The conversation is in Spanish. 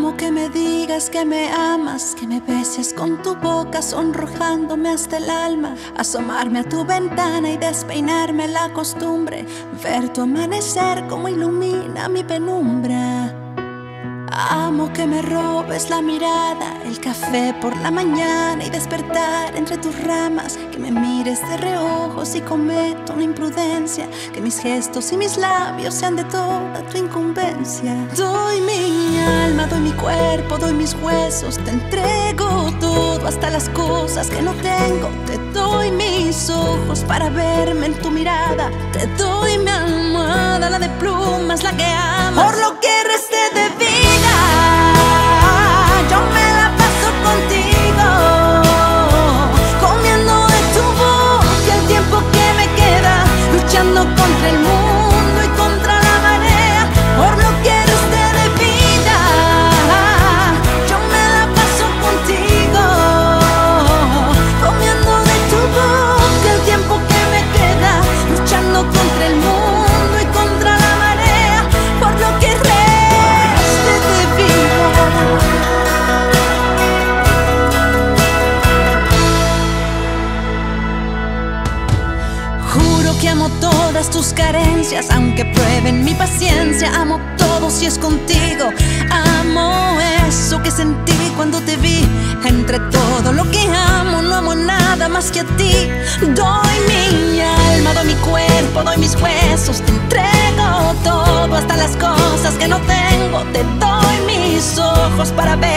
Amo que me digas que me amas, que me beses con tu boca sonrojándome hasta el alma, asomarme a tu ventana y despeinarme la costumbre, ver tu amanecer como ilumina mi penumbra. Amo que me robes la mirada, el café por la mañana y despertar entre tus ramas, que me mires de reojo si cometo una imprudencia, que mis gestos y mis labios sean de toda tu incumbencia. Doy mi alma, doy mi cuerpo, doy mis huesos, te entrego todo, hasta las cosas que no tengo. Te doy mis ojos para verme en tu mirada, te doy mi almohada, la de plumas, la que amas. Por lo que resté de vida, yo me la paso contigo, comiendo de tu boca el tiempo que me queda, luchando contra el mundo y contra la marea. Por lo que resté de vida, yo me la paso contigo, comiendo de tu boca el tiempo que me queda, luchando contra el mundo y contra la marea. Por lo que que amo todas tus carencias, aunque prueben mi paciencia. Amo todo si es contigo. Amo eso que sentí cuando te vi. Entre todo lo que amo, no amo nada más que a ti. Doy mi alma, doy mi cuerpo, doy mis huesos, te entrego todo, hasta las cosas que no tengo. Te doy mis ojos para ver